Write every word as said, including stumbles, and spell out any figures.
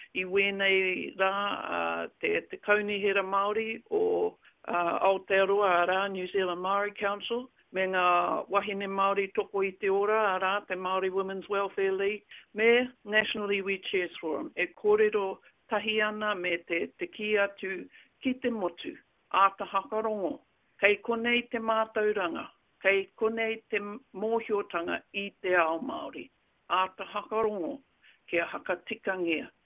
i wēnei rā uh, te, te kaunihera Māori o uh, Aotearoa rā, New Zealand Māori Council, me ngā wahine Māori toko i te ora rā, te Māori Women's Welfare League, me nationally we cheers for them. E kōrero tahi ana me te, te ki atu ki te motu, a ta hakarongo, kei konei te mātauranga, kei konei te mōhiotanga i te ao Māori, a ta hakarongo, kia hakatikangia.